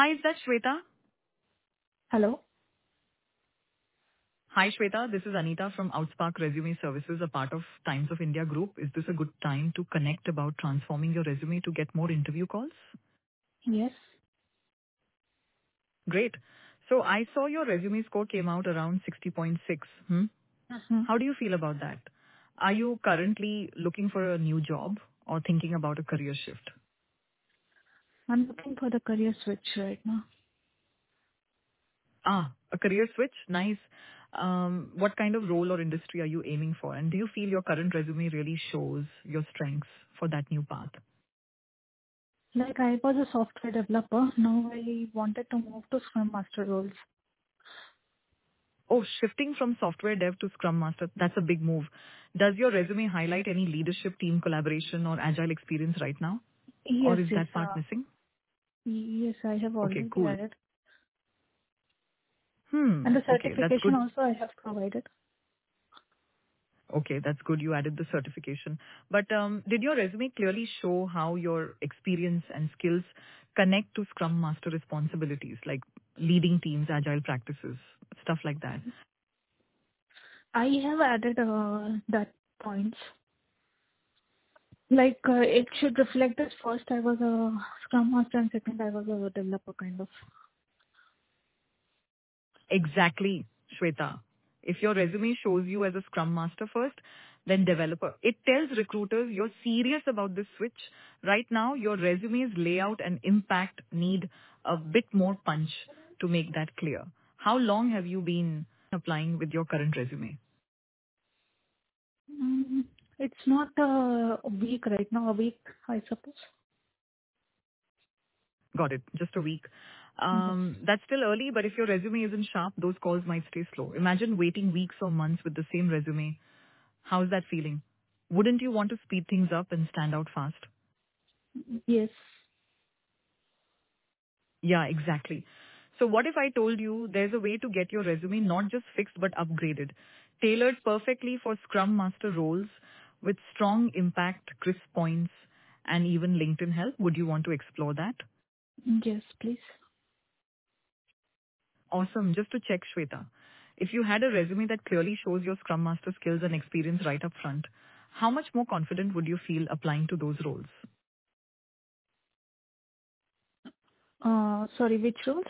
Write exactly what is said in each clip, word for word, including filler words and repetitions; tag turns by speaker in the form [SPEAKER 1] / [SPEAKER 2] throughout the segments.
[SPEAKER 1] Hi, is that Shweta?
[SPEAKER 2] Hello?
[SPEAKER 1] Hi, Shweta. This is Anita from Outspark Resume Services, a part of Times of India Group. Is this a good time to connect about transforming your resume to get more interview calls?
[SPEAKER 2] Yes.
[SPEAKER 1] Great. So I saw your resume score came out around sixty point six. Hmm?
[SPEAKER 2] Uh-huh.
[SPEAKER 1] How do you feel about that? Are you currently looking for a new job or thinking about a career shift?
[SPEAKER 2] I'm looking for the career switch right now.
[SPEAKER 1] Ah, a career switch? Nice. Um, what kind of role or industry are you aiming for? And do you feel your current resume really shows your strengths for that new path?
[SPEAKER 2] Like I was a software developer. Now I wanted to move to Scrum Master roles.
[SPEAKER 1] Oh, shifting from software dev to Scrum Master, that's a big move. Does your resume highlight any leadership, team collaboration, or agile experience right now?
[SPEAKER 2] Yes,
[SPEAKER 1] Or is
[SPEAKER 2] yes.
[SPEAKER 1] that part
[SPEAKER 2] Uh,
[SPEAKER 1] missing?
[SPEAKER 2] yes, I have
[SPEAKER 1] Okay,
[SPEAKER 2] already
[SPEAKER 1] cool.
[SPEAKER 2] added.
[SPEAKER 1] Hmm,
[SPEAKER 2] And the
[SPEAKER 1] okay, that's
[SPEAKER 2] certification
[SPEAKER 1] good.
[SPEAKER 2] also I have provided.
[SPEAKER 1] Okay, that's good. You added the certification. But um, did your resume clearly show how your experience and skills connect to Scrum Master responsibilities, like leading teams, agile practices, stuff like that?
[SPEAKER 2] I have added uh, that points. Like uh, it should reflect that first I was a Scrum Master and second I was a developer kind of.
[SPEAKER 1] Exactly, Shweta. If your resume shows you as a Scrum Master first, then developer, it tells recruiters you're serious about this switch. Right now, your resume's layout and impact need a bit more punch to make that clear. How long have you been applying with your current resume?
[SPEAKER 2] Mm, it's not uh, a week right now, a week I suppose.
[SPEAKER 1] Got it. Just a week.
[SPEAKER 2] Yes.
[SPEAKER 1] Um, that's still early, but if your resume isn't sharp, those calls might stay slow. Imagine waiting weeks or months with the same resume. How's that feeling? Wouldn't you want to speed things up and stand out fast?
[SPEAKER 2] Yes.
[SPEAKER 1] Yeah, exactly. So what if I told you there's a way to get your resume not just fixed but upgraded, tailored perfectly for Scrum Master roles with strong impact, crisp points, and even LinkedIn help? Would you want to explore that?
[SPEAKER 2] Yes, please.
[SPEAKER 1] Awesome. Just to check, Shweta, if you had a resume that clearly shows your Scrum Master skills and experience right up front, how much more confident would you feel applying to those roles?
[SPEAKER 2] Uh, sorry, which roles?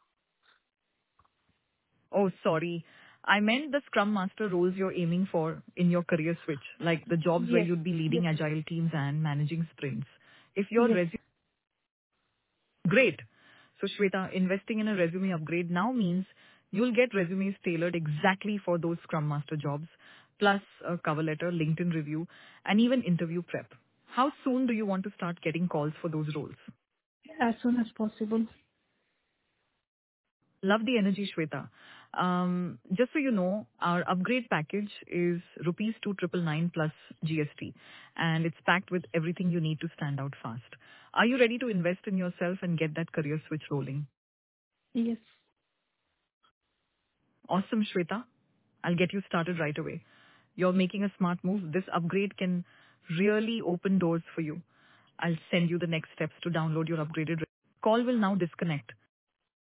[SPEAKER 1] Oh, sorry. I meant the Scrum Master roles you're aiming for in your career switch, like the jobs where
[SPEAKER 2] Yes.
[SPEAKER 1] you'd be
[SPEAKER 2] Yes.
[SPEAKER 1] leading agile teams and managing sprints. If your
[SPEAKER 2] Yes.
[SPEAKER 1] resume, great. So Shweta, investing in a resume upgrade now means you'll get resumes tailored exactly for those Scrum Master jobs, plus a cover letter, LinkedIn review, and even interview prep. How soon do you want to start getting calls for those roles?
[SPEAKER 2] As soon as possible.
[SPEAKER 1] Love the energy, Shweta. Um, just so you know, our upgrade package is rupees two triple nine plus G S T, and it's packed with everything you need to stand out fast. Are you ready to invest in yourself and get that career switch rolling?
[SPEAKER 2] Yes.
[SPEAKER 1] Awesome, Shweta. I'll get you started right away. You're making a smart move. This upgrade can really open doors for you. I'll send you the next steps to download your upgraded. Re- Call will now disconnect.